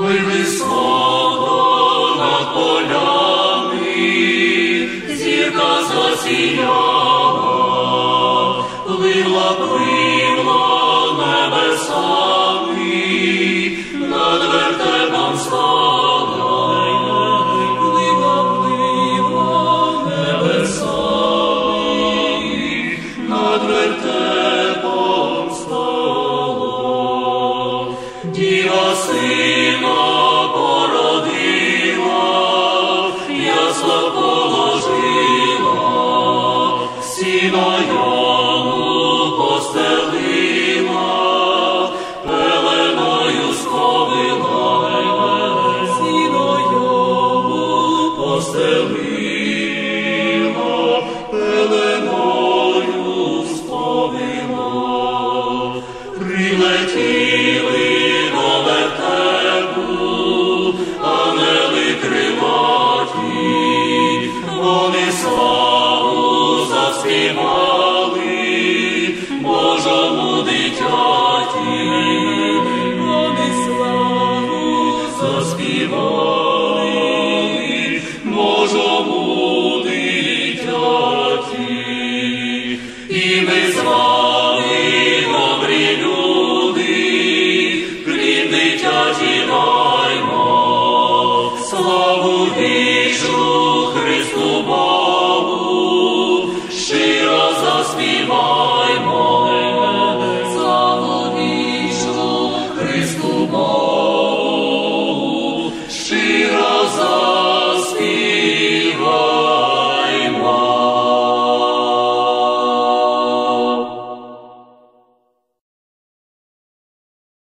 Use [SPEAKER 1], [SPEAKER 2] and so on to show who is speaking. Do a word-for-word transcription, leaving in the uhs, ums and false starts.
[SPEAKER 1] Ой, високо над полями зірка засіяла, плила, плила небесами, над вертепом стала, плила, плила небесами, над вертепом стала. Діва сина породила, ясла положила, сіно йому постелила, пеленою сповила, сіно йому постелила, пеленою сповила. Прилетіли до вертепу ангели крилаті, вони славу заспівали Божому дитяті, вони славу заспівали Божому дитяті. І ми з вами, добрі люди, клін дитячі даймо, славу вічну Христу Богу.